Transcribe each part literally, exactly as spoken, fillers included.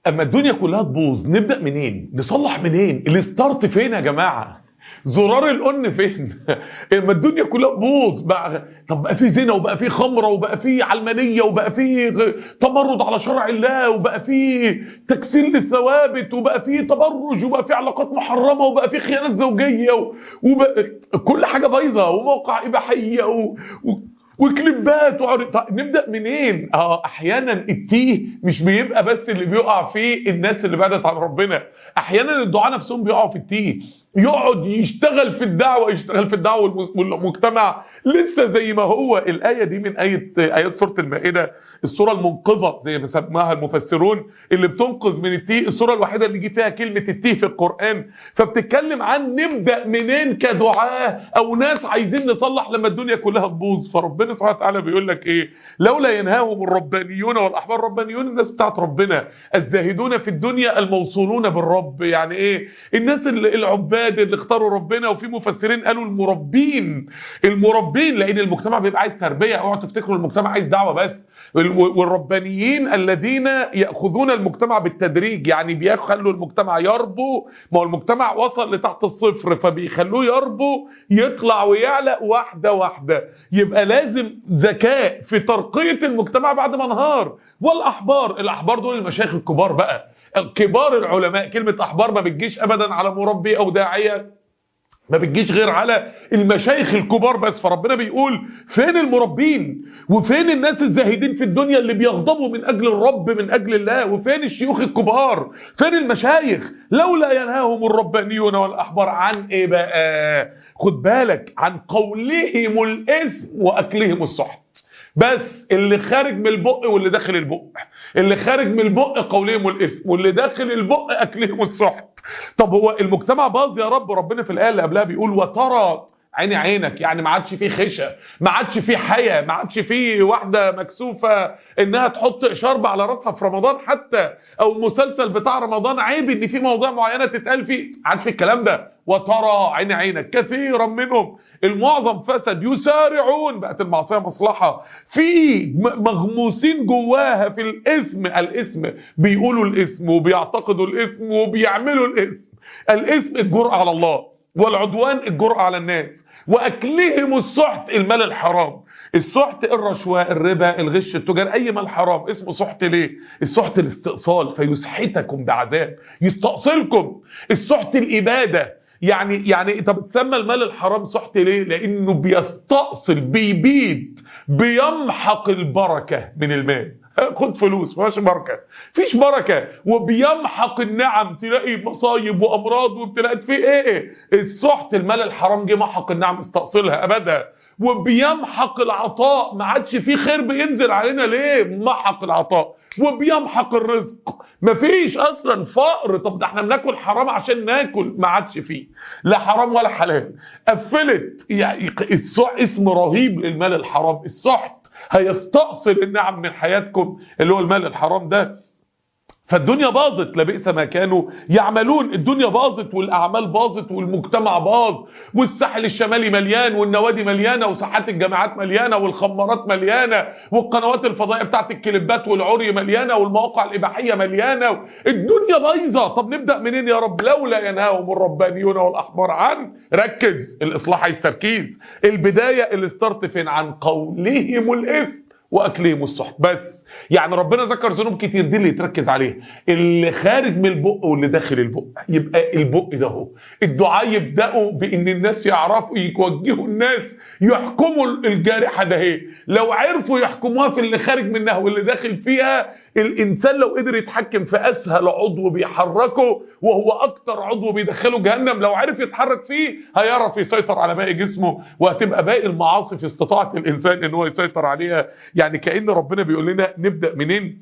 اما الدنيا كلها تبوظ نبدأ منين؟ نصلح منين؟ الستارت فين يا جماعة؟ زرار الأن فين؟ اما الدنيا كلها تبوظ بقى، طب بقى في زنا وبقى في خمرة وبقى في علمانية وبقى في تمرد على شرع الله وبقى في تكسير للثوابت وبقى في تبرج وبقى في علاقات محرمة وبقى في خيانات زوجية وبقى كل حاجة بايظة وموقع إباحية و... و... وكليبات وعرض. نبدأ منين؟ اه احيانا التيه مش بيبقى بس اللي بيقع فيه الناس اللي بعدت عن ربنا، احيانا الدعاة نفسهم بيقعوا في التيه، يقعد يشتغل في الدعوة يشتغل في الدعوة والمجتمع لسه زي ما هو. الآية دي من آية آيات سورة المائدة، السورة المنقذة زي ما سماها المفسرون، اللي بتنقذ من التيه، السورة الوحيدة اللي يجي فيها كلمة التيه في القرآن. فبتتكلم عن نبدأ منين كدعاة أو ناس عايزين نصلح لما الدنيا كلها تبوظ. فربنا سبحانه وتعالى بيقول لك إيه؟ لولا ينهاهم الربانيون والأحبار، الربانيون الناس بتاعت ربنا، الزاهدون في الدنيا الموصولون بالرب. يعني إيه؟ الناس العباد اللي اختاروا ربنا. وفي مفسرين قالوا المربين، المربين لان المجتمع بيبقى عايز تربيه، اوعوا تفتكروا المجتمع عايز دعوه بس. والربانيين الذين ياخذون المجتمع بالتدريج، يعني بيخلوا المجتمع يربو، ما هو المجتمع وصل لتحت الصفر فبيخلوه يربو يطلع ويعلى واحده واحده. يبقى لازم ذكاء في ترقيه المجتمع بعد ما انهار. والاحبار، الاحبار دول المشايخ الكبار بقى، كبار العلماء. كلمة أحبار ما بتجيش أبدا على مربي أو داعية، ما بتجيش غير على المشايخ الكبار بس. فربنا بيقول فين المربين وفين الناس الزاهدين في الدنيا اللي بيغضبوا من أجل الرب من أجل الله، وفين الشيوخ الكبار، فين المشايخ؟ لولا ينهاهم الربانيون والأحبار عن إيه بقى؟ خد بالك، عن قولهم الإثم وأكلهم السحت. بس اللي خارج من البق واللي داخل البق، اللي خارج من البق قولهم الإثم واللي داخل البق أكلهم السحت. طب هو المجتمع باظ يا رب؟ ربنا في الآية اللي قبلها بيقول وترى عيني عينك، يعني ما عادش فيه خشة، ما عادش فيه حياة، ما عادش فيه واحدة مكسوفة انها تحط شرب على راسها في رمضان حتى، او المسلسل بتاع رمضان عيب ان في مواضيع معينة تتقال فيه، ما عادش فيه الكلام ده. وترى عيني عينك كثيرا منهم، المعظم فسد، يسارعون، بقت المعصية مصلحة، في مغموسين جواها في الإثم. الإثم بيقولوا الإثم وبيعتقدوا الإثم وبيعملوا الإثم. الإثم الجرأة على الله، والعدوان الجرأة على الناس، واكلهم السحت المال الحرام. السحت الرشوة، الربا، الغش، التجار، اي مال حرام اسمه سحت. ليه؟ السحت الاستئصال، فيسحتكم بعذاب، يستأصلكم. السحت الابادة، يعني يعني طب تسمى المال الحرام سحت ليه؟ لانه بيستأصل، بيبيد، بيمحق البركة من المال. خد فلوس مفيش بركه، فيش بركه، وبيمحق النعم، تلاقي مصايب وامراض وابتلاءات. في ايه؟ السحت المال الحرام جه محق النعم، استأصلها ابدا. وبيمحق العطاء، ما عادش فيه خير بينزل علينا. ليه؟ محق العطاء. وبيمحق الرزق، مفيش اصلا فقر. طب ده احنا بناكل حرام عشان ناكل، ما عادش فيه لا حرام ولا حلال، قفلت. يعني اسم رهيب للمال الحرام، السحت هيستأصل النعم من حياتكم اللي هو المال الحرام ده. فالدنيا باظت، لبئس ما كانوا يعملون. الدنيا باظت والاعمال باظت والمجتمع باظ، والساحل الشمالي مليان، والنوادي مليانه، وساحات الجامعات مليانه، والخمارات مليانه، والقنوات الفضائيه بتاعت الكليبات والعري مليانه، والمواقع الاباحيه مليانه. الدنيا بايظه. طب نبدا منين يا رب؟ لولا ينهاهم الربانيون والاحبار عن، ركز، الاصلاح عايز تركيز. البدايه الستارت فين؟ عن قولهم الاثم واكلهم السحت. بس يعني ربنا ذكر ذنوب كتير، دي اللي يتركز عليها، اللي خارج من البق واللي داخل البق. يبقى البق ده هو الدعاء يبداوا بان الناس يعرفوا يوجهوا الناس، يحكموا الجارحه ده. هي لو عرفوا يحكموها في اللي خارج منها واللي داخل فيها، الانسان لو قدر يتحكم في اسهل عضو بيحركه وهو اكتر عضو بيدخله جهنم، لو عرف يتحرك فيه هيعرف يسيطر على باقي جسمه، وهتبقى باقي المعاصي في استطاعه الانسان ان هو يسيطر عليها. يعني كأن ربنا بيقول لنا نبدأ منين؟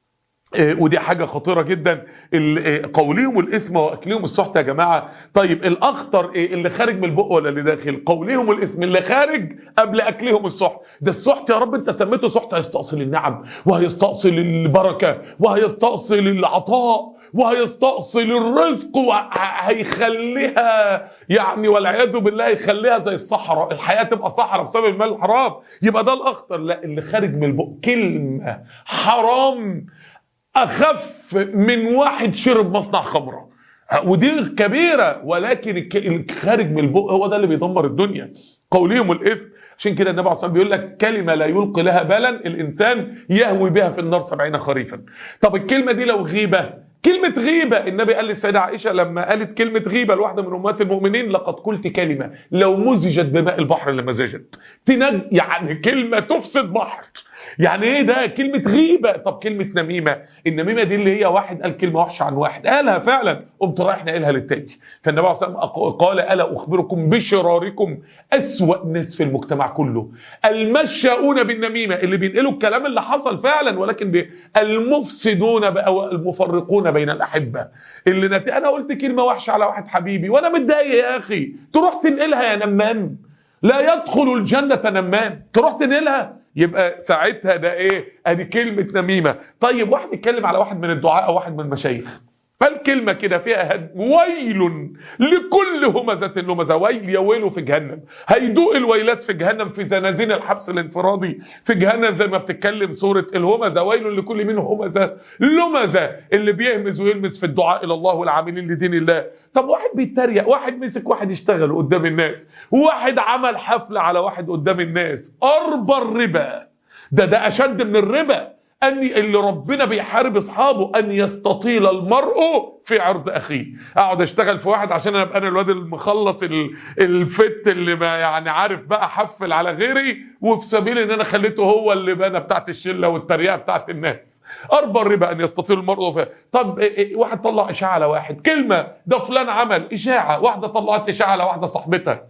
آه ودي حاجة خطيرة جدا. آه قولهم الإثم وأكلهم السحت يا جماعة. طيب الأخطر إيه؟ اللي خارج من البق ولا اللي داخل؟ قولهم الإثم اللي خارج قبل أكلهم السحت. ده السحت يا رب أنت سميته سحت، هيستأصل النعم، وهيستأصل البركة، وهيستأصل العطاء، وهيستأصل الرزق، وهيخليها يعني والعياذ بالله يخليها زي الصحراء، الحياة تبقى صحراء بسبب المال الحرام. يبقى ده الأخطر. لا، اللي خارج من البق كلمة حرام اخف من واحد شرب مصنع خمره، ودي كبيره، ولكن الخارج من البق هو ده اللي بيدمر الدنيا. قولهم الاثم. عشان كده النبي عليه الصلاه والسلام بيقول لك كلمه لا يلقي لها بالا الانسان يهوي بها في النار سبعين خريفا. طب الكلمه دي لو غيبه، كلمة غيبة، النبي قال للسيدة عائشة لما قالت كلمة غيبة لواحدة من أمهات المؤمنين: لقد قلت كلمة لو مزجت بماء البحر لمزجت. تنج يعني كلمة تفسد بحر. يعني ايه ده؟ كلمة غيبة. طب كلمة نميمة، النميمة دي اللي هي واحد قال كلمة وحشة عن واحد، قالها فعلا قمت رايح ناقلها للتاني. فالنبي عليه الصلاة والسلام قال: ألا أخبركم بشراركم؟ أسوأ ناس في المجتمع كله المشاؤون بالنميمة، اللي بينقلوا الكلام اللي حصل فعلا ولكن بي... المفسدون بقى المفرقون بين الأحبة. اللي نت... أنا قلت كلمة وحشة على واحد حبيبي وأنا متضايق يا أخي، تروح تنقلها يا نمام. لا يدخل الجنة نمام، تروح تنقلها، يبقى ساعتها ده ايه؟ ادي كلمة نميمة. طيب واحد يتكلم على واحد من الدعاء او واحد من المشايخ، فالكلمة كده فيها هد... ويل لكل همزة لمزة. ويل يا ويله في جهنم، هيدوق الويلات في جهنم في زنازين الحبس الانفرادي في جهنم زي ما بتتكلم سورة الهمزة. ويل لكل منه همزة لمزة، اللي بيهمز ويلمز في الدعاء الى الله والعاملين لدين الله. طب واحد بيتريق، واحد مسك واحد يشتغل قدام الناس، واحد عمل حفلة على واحد قدام الناس، أربى الربا. ده ده أشد من الربا، أن اللي ربنا بيحارب أصحابه أن يستطيل المرء في عرض أخيه. أقعد أشتغل في واحد عشان أنا أبقى أنا الواد المخلص الفت اللي ما يعني عارف بقى حفل على غيري، وفي سبيل أن أنا خليته هو اللي بقى بتاعت الشلة والتريقة بتاعت الناس. أربى الربا أن يستطيل المرء فيه. طب واحد طلع إشاعة على واحد، كلمة ده فلان عمل إشاعة، واحدة طلعت إشاعة على واحدة صاحبتها،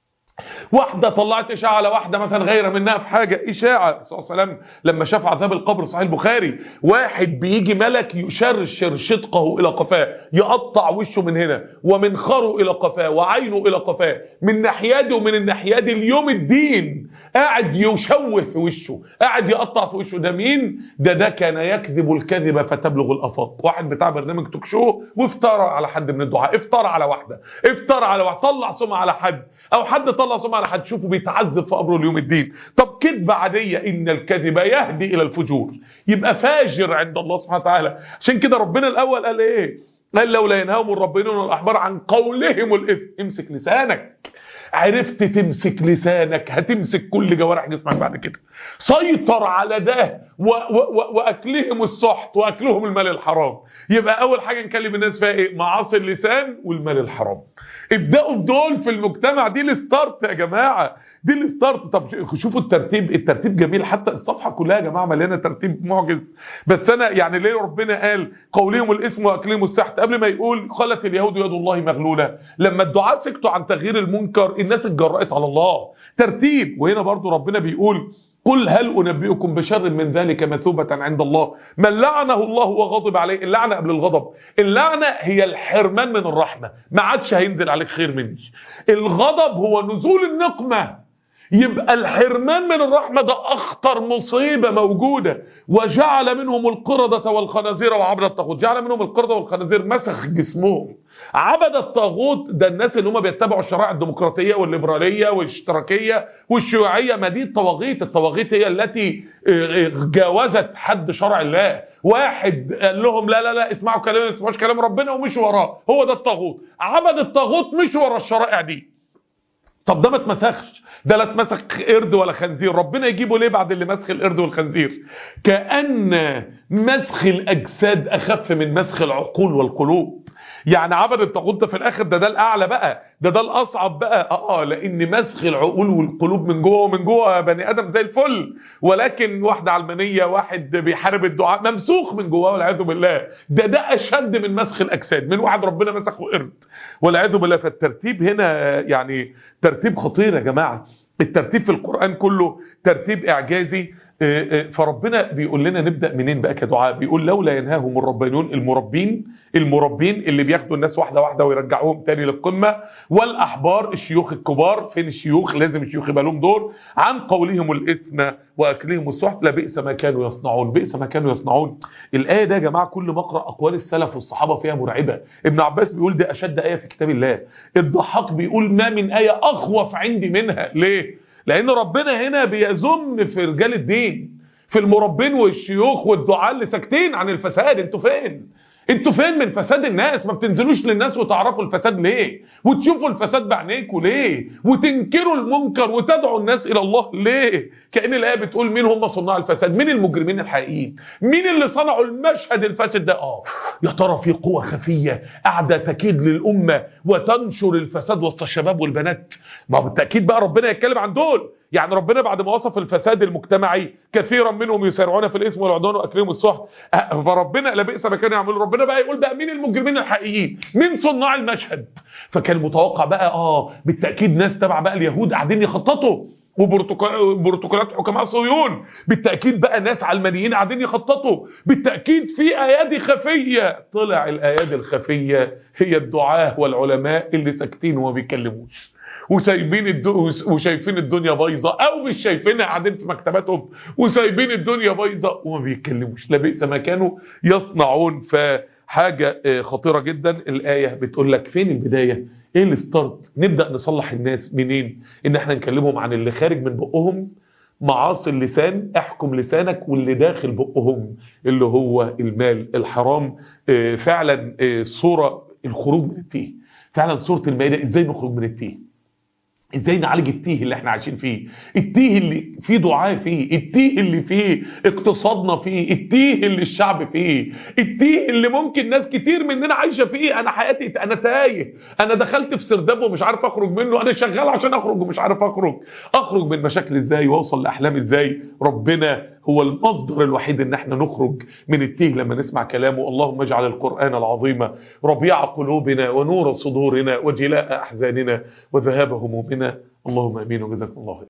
واحدة طلعت إشاعة على واحدة مثلا غير منها في حاجة، إشاعة. صلى الله عليه وسلم لما شاف عذاب القبر صحيح البخاري، واحد بيجي ملك يشرشر شدقه إلى قفاه، يقطع وشه من هنا ومنخره إلى قفاه وعينه إلى قفاه، من ناحيته ومن الناحية دي اليوم الدين قاعد يشوه في وشه، قاعد يقطع في وشه. ده مين؟ ده ده كان يكذب الكذب فتبلغ الآفاق. واحد بتاع برنامج توك شو وافترى على حد من الدعاء، افترى على واحدة، افترى على واحد، طلع سمعة على حد، او حد طلع سمعة على حد، شوفوا بيتعذب في قبره اليوم الدين. طب كذبة عادية، ان الكذب يهدي الى الفجور، يبقى فاجر عند الله سبحانه وتعالى. عشان كده ربنا الاول قال ايه؟ قال: لولا ينهاهم الربانيون والاحبار عن قولهم الاثم. امسك لسانك. عرفت تمسك لسانك هتمسك كل جوارح جسمك بعد كده. سيطر على ده و و و واكلهم السحت واكلهم المال الحرام. يبقى اول حاجه نكلم الناس فيها ايه؟ معاصي اللسان والمال الحرام. ابداوا بدول في المجتمع، دي الستارت يا جماعه، دي الستارت. طب شوفوا الترتيب، الترتيب جميل، حتى الصفحه كلها يا جماعه مليانه ترتيب معجز. بس انا يعني ليه ربنا قال قولهم الاسم واكلهم السحت قبل ما يقول قالت اليهود يد الله مغلوله؟ لما الدعاء سكتوا عن تغيير المنكر الناس اتجرأت على الله. ترتيب. وهنا برضو ربنا بيقول: قل هل أنبئكم بشر من ذلك مثوبة عند الله من لعنه الله وغضب عليه. اللعنة قبل الغضب. اللعنة هي الحرمان من الرحمة، ما عادش هينزل عليك خير مني. الغضب هو نزول النقمة. يبقى الحرمان من الرحمة ده أخطر مصيبة موجودة. وجعل منهم القردة والخنازير وعبد الطاغوت. جعل منهم القردة والخنازير، مسخ جسمهم. عبد الطاغوت ده الناس اللي هم بيتبعوا الشرائع الديمقراطية والليبرالية والاشتراكية والشيوعية. ما دي الطواغيت. الطواغيت هي التي جاوزت حد شرع الله. واحد قال لهم لا لا لا اسمعوا كلام، ما اسمعوش كلام ربنا ومشوا وراه، هو ده الطاغوت. عبد الطاغوت مش ورا الشرائع دي. طب ده ما اتمسخش، ده لا اتمسخ قرد ولا خنزير. ربنا يجيبه ليه بعد اللي مسخ القرد والخنزير؟ كأن مسخ الأجساد أخف من مسخ العقول والقلوب. يعني عبد الطاغوت ده في الاخر ده ده الاعلى بقى، ده ده الاصعب بقى. اه لان مسخ العقول والقلوب من جوه ومن جوه بني ادم زي الفل، ولكن واحده علمانيه، واحد بيحارب الدعاء، ممسوخ من جواه والعياذ بالله. ده ده اشد من مسخ الاجساد، من واحد ربنا مسخه قرد والعياذ بالله. فالترتيب هنا يعني ترتيب خطير يا جماعه. الترتيب في القرآن كله ترتيب إعجازي. فربنا بيقول لنا نبدأ منين بقى كدعاء؟ بيقول: لولا ينهاهم الربانيون، المربين المربين اللي بياخدوا الناس واحدة واحدة ويرجعوهم تاني للقمة، والأحبار الشيوخ الكبار. فين الشيوخ؟ لازم الشيوخ يبقى لهم دور. عن قولهم الإثم وأكلهم السحت لبئس ما كانوا يصنعون. بئس ما كانوا يصنعون. الآية ده يا جماعة كل ما اقرأ أقوال السلف والصحابة فيها مرعبة. ابن عباس بيقول دي أشد آية في كتاب الله. الضحاك بيقول ما من آية أخوف عندي منها. ليه؟ لأن ربنا هنا بيذم في رجال الدين، في المربين والشيوخ والدعاة اللي ساكتين عن الفساد. انتوا فين؟ انتوا فين من فساد الناس؟ ما بتنزلوش للناس وتعرفوا الفساد ليه؟ وتشوفوا الفساد بعينيكوا ليه؟ وتنكروا المنكر وتدعوا الناس الى الله ليه؟ كأن الآية بتقول مين هم صناع الفساد؟ مين المجرمين الحقيقيين؟ مين اللي صنعوا المشهد الفاسد ده؟ اه يا ترى في قوة خفية قاعدة تكيد للأمة وتنشر الفساد وسط الشباب والبنات؟ ما بالتأكيد بقى ربنا يتكلم عن دول. يعني ربنا بعد ما وصف الفساد المجتمعي كثيرا منهم يسارعون في الإثم والعدوان وأكلهم السحت، فربنا لبئس ما كانوا يعملون. ربنا بقى يقول بقى مين المجرمين الحقيقيين؟ مين صناع المشهد؟ فكان متوقع بقى اه بالتأكيد ناس تبع بقى اليهود قاعدين يخططوا، وبروتوكولات حكماء صهيون بالتأكيد بقى ناس علمانيين قاعدين يخططوا، بالتأكيد في ايادي خفية. طلع الايادي الخفية هي الدعاة والعلماء اللي ساكتين وما بيتكلموش وسايبين الدو... وشايفين الدنيا بايظه، او مش شايفينها قاعدين في مكتباتهم وسايبين الدنيا بايظه وما بيتكلموش. لبئس ما كانوا يصنعون. فحاجه خطيره جدا. الايه بتقول لك فين البدايه؟ ايه الستارت؟ نبدا نصلح الناس منين؟ ان احنا نكلمهم عن اللي خارج من بقهم، معاصي اللسان، احكم لسانك، واللي داخل بقهم اللي هو المال الحرام. فعلا صوره الخروج من التيه، فعلا صوره المائده ازاي نخرج من التيه، ازاي نعالج التيه اللي احنا عايشين فيه، التيه اللي فيه دعاء فيه، التيه اللي فيه اقتصادنا فيه، التيه اللي الشعب فيه، التيه اللي ممكن ناس كتير مننا عايشه فيه. انا حياتي انا تايه، انا دخلت في سرداب ومش عارف اخرج منه، انا شغال عشان اخرج ومش عارف اخرج. اخرج من مشاكل ازاي واوصل لاحلامي ازاي؟ ربنا هو المصدر الوحيد ان احنا نخرج من التيه لما نسمع كلامه. اللهم اجعل القرآن العظيم ربيع قلوبنا ونور صدورنا وجلاء احزاننا وذهاب همومنا. اللهم امين وجزاكم الله خير.